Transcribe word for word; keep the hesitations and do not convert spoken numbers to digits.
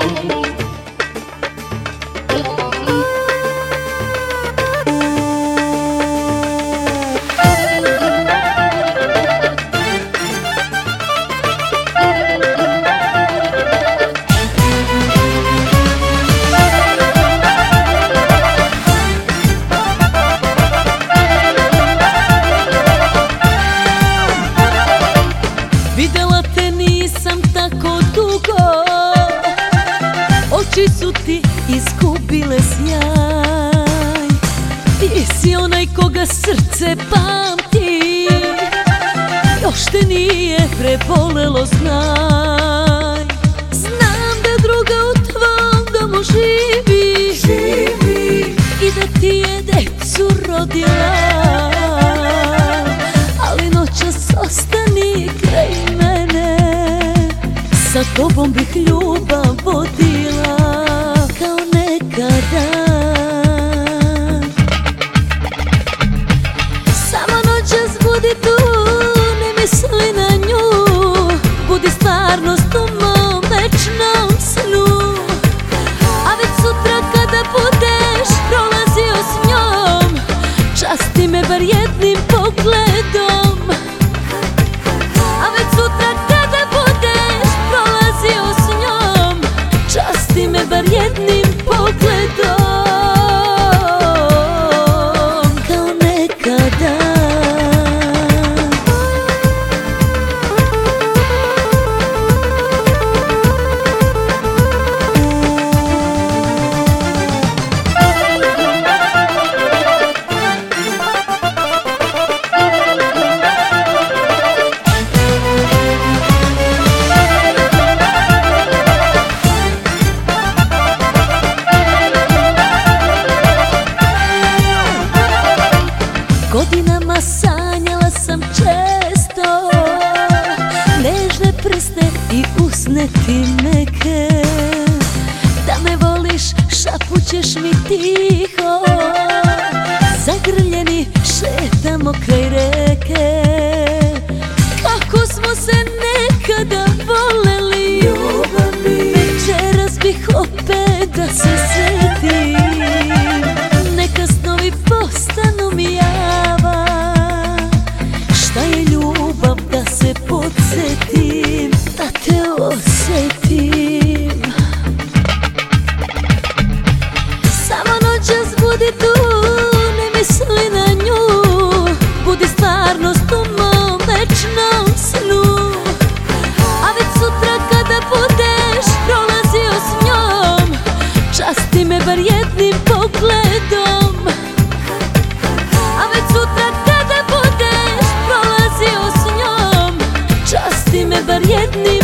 Videla te nisam tako dugo, oči su ti izgubile sjaj. Ti si onaj koga srce pamti, još te nije prebolelo, znaj. Znam da druga u tvom domu živi, živi i da ti je decu rodila, ali noćas ostani kraj mene, sa tobom bih ljubav vodila kao nekada. Samo noćas budi tu, ne misli na nju, budi stvarnost u mom večnom snu. A već sutra kada budeš prolazio s njom, časti me bar jednim pogledom. A već sutra kada budeš prolazio s njom, časti me bar jednim pogledom, kao nekada. Godinama sanjala sam često, nežne prste i usne ti meke, da me voliš šapućeš mi tiho, zagrljeni šetamo kraj reke. Kako smo se nekada voleli, večeras bih opet da se setim, neka snovi postanu mi java. Šta je ljubav da se podsjetim, da te osjetim. Samo noćas budi tu, ne misli na nju, budi stvarnost u mom večnom snu. A već sutra kada budeš prolazio s njom, časti me bar jednim pogledom. A već sutra kada budeš prolazio s njom, časti me bar jednim